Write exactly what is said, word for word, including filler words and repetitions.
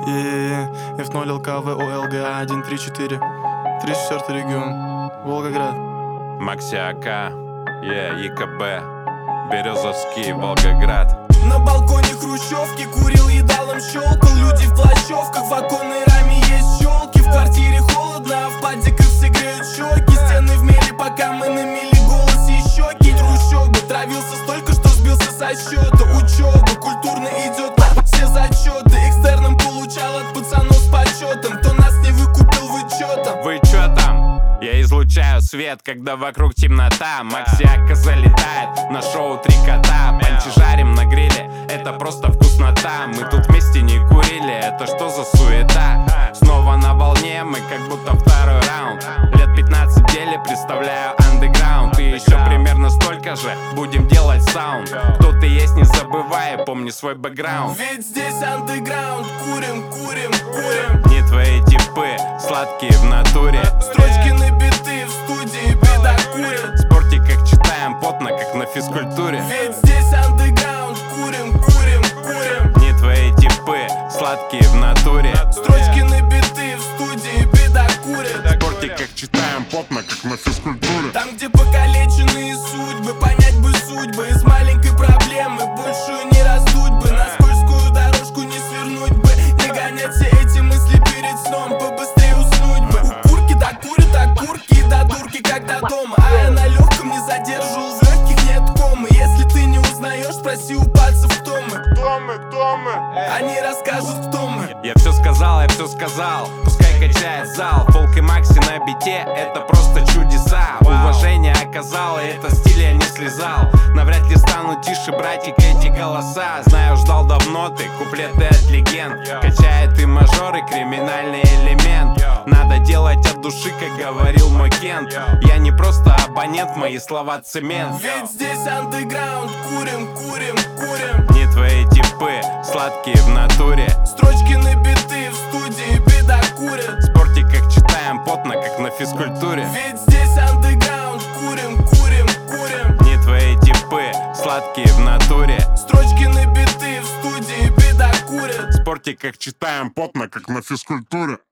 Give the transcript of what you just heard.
Е-е-е, эф ноль эл ка вэ о эл гэ а один три четыре, тридцать четвёртый регион, Волгоград. Макси АК, е, ЕКБ, Березовский, Волгоград. На балконе хрущевки курил, едалом щелкал. Люди в плащевках, в оконной раме есть щелки. В квартире холодно, а в падиках все греют щеки. Стены в мели, пока мы на мели, голос и щеки. Трущобы, травился столько, что сбился со счета. Учеба, культурно идет все зачеты. Экстерном получал от пацанов с почетом. Кто нас не выкупил вычетом. Вы чё там? Я излучаю свет, когда вокруг темнота. Макси АК залетает на шоу «Три кота». Панчи жарим на гриле, это просто вкуснота. Мы тут вместе не курили, это что за суета? Снова на волне, мы как будто второй раунд. Лет пятнадцать в деле, представляю андеграунд. И еще примерно столько же будем делать саунд. Кто ты есть, не забывай, помни свой бэкграунд. Ведь здесь андеграунд, курим, курим, курим. Не твои типы, сладкие в натуре. Строчки на биты, в студии беда курят. В спорте как читаем, потно как на физкультуре. Ведь здесь андеграунд, курим, курим, курим. Не твои типы, сладкие в натуре. Строчки на биты, в студии беда курят. В спорте как читаем, потно как на физкультуре. Там, где покалеченные судьбы, понять бы судьбы. Из маленькой проблемы большую не раздуть бы. На скользкую дорожку не свернуть бы. Не гонять все эти мысли перед сном, побыстрее уснуть бы. У курки докурят, а курки до дурки, когда дома. А я на легком не задерживал, в легких нет комы. Если ты не узнаешь, спроси у пальцев, кто мы. Кто мы, кто мы? Они расскажут, кто мы. Я все сказал, я все сказал. Пускай качает зал. Фолк и Макси на бите, это просто чудеса. Уважение оказал, и это стиль я не слезал. Навряд ли стану тише, братик, эти голоса. Знаю, ждал давно ты, куплеты от легенд. Качает и мажор, и криминальный элемент. Надо делать от души, как говорил мой Кент. Я не просто абонент, мои слова цемент. Ведь здесь андеграунд, курим, курим, курим. Не твои типы, сладкие в натуре. Строчки на биты, в студии беда курят. В спорте как читаем, потно как на физкультуре. Ведь здесь андеграунд, курим, курим, курим. Не твои типы, сладкие в натуре. Строчки на биты, в студии беда курят. В спорте как читаем, потно как на физкультуре.